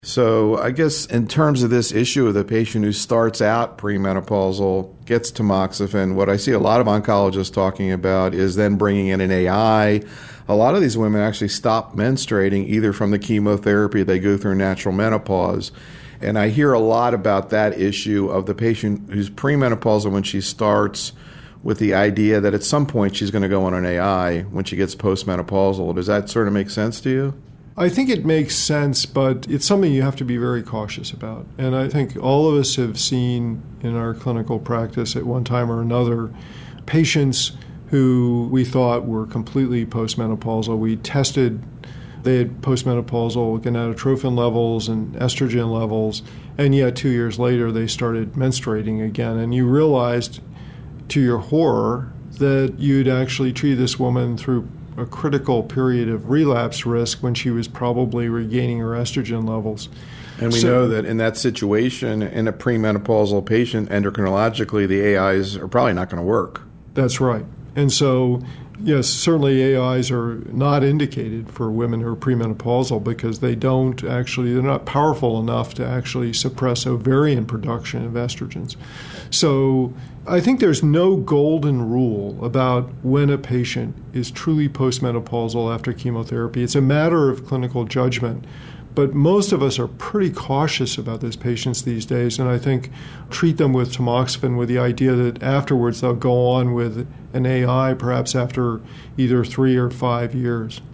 So I guess in terms of this issue of the patient who starts out premenopausal, gets tamoxifen, what I see a lot of oncologists talking about is then bringing in an AI. A lot of these women actually stop menstruating either from the chemotherapy, they go through natural menopause. And I hear a lot about that issue of the patient who's premenopausal when she starts, with the idea that at some point she's going to go on an AI when she gets postmenopausal. Does that sort of make sense to you? I think it makes sense, but it's something you have to be very cautious about. And I think all of us have seen in our clinical practice at one time or another patients who we thought were completely postmenopausal. We tested, they had postmenopausal gonadotrophin levels and estrogen levels, and yet 2 years later they started menstruating again. And you realized, to your horror, that you'd actually treated this woman through a critical period of relapse risk when she was probably regaining her estrogen levels. And we know that in that situation, in a premenopausal patient, endocrinologically, the AIs are probably not going to work. That's right. And so, yes, certainly AIs are not indicated for women who are premenopausal because they're not powerful enough to actually suppress ovarian production of estrogens. So I think there's no golden rule about when a patient is truly postmenopausal after chemotherapy. It's a matter of clinical judgment. But most of us are pretty cautious about those patients these days, and I think treat them with tamoxifen with the idea that afterwards they'll go on with an AI perhaps after either 3 or 5 years.